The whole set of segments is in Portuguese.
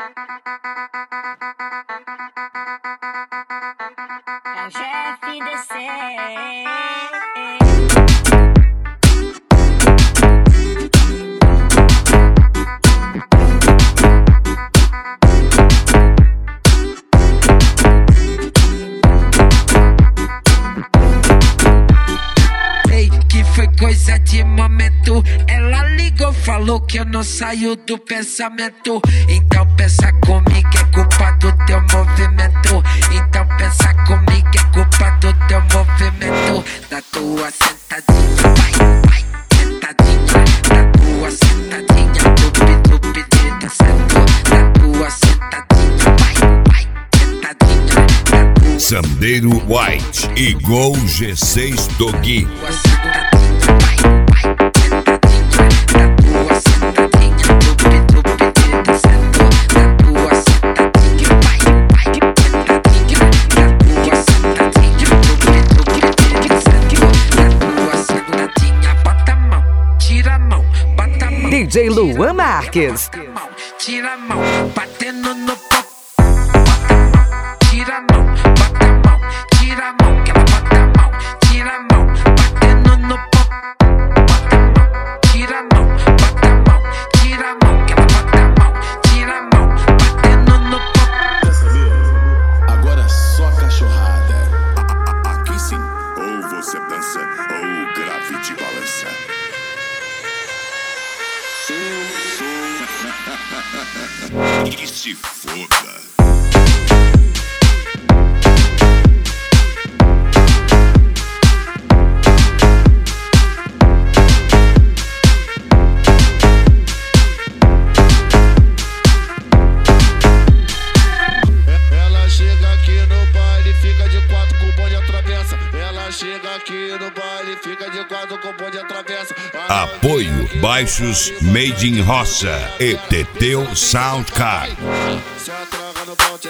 É o GFDC. Foi coisa de momento. Ela ligou, falou que eu não saio do pensamento. Então pensa comigo, é culpa do teu movimento. Então pensa comigo, é culpa do teu movimento. Da tua sentadinha, vai, vai, sentadinha. Da tua sentadinha, dubi, descendo. Da tua sentadinha, vai, vai, sentadinha. Da tua Sandeiro White e Gol G6 Dogui. DJ Luan Marques. Tira a mão, batendo no pop. Tira a mão, bota a mão. Tira a mão, que ela bota a mão. Tira a mão, batendo no pop. Bota a mão, tira a mão, bota a mão. Tira a mão, que ela bota a mão. Tira a mão, batendo no pop. Quer saber? Agora é só cachorrada. Aqui sim, ou você dança, ou o grave te balança. Que se foda. Ela chega aqui no baile, fica de quatro com o bonde atravessa. Ela chega aqui no baile, fica de quatro com o bonde atravessa. Apoio Baixos Made in Roça e Teteu Sound Card. Se atraga no bonde.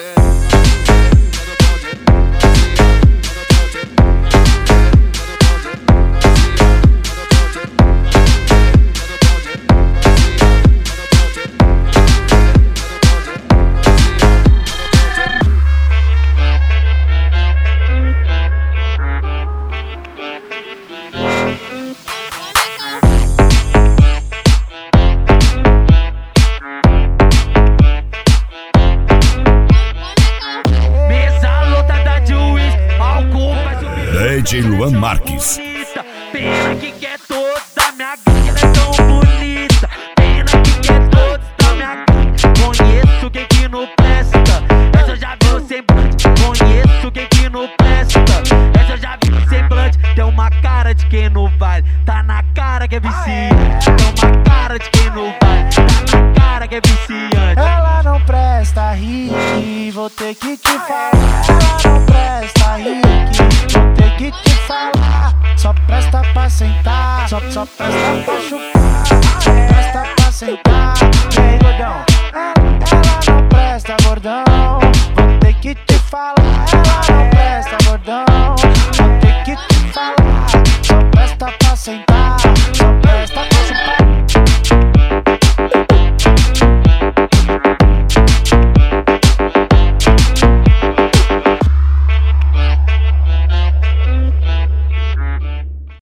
DJ Luan Marques. Pena que quer toda minha gangue, ela é tão bonita. Pena que quer toda minha gangue. Conheço quem que não presta, essa eu já vi no semblante. Conheço quem que não presta, essa eu já vi no semblante. Tem uma cara de quem não vale, tá na cara que é viciante. Tem uma cara de quem não vale, tá na cara que é viciante. Ela não presta, Rick, vou ter que te falar. Ela não presta, Rick, vou ter que te falar. Só presta pra sentar, só presta pra chupar. Só presta pra sentar, e aí, gordão? Ela não presta, gordão, vou ter que te falar. Ela não presta, gordão, vou ter que te falar. Só presta pra sentar, só presta pra chupar.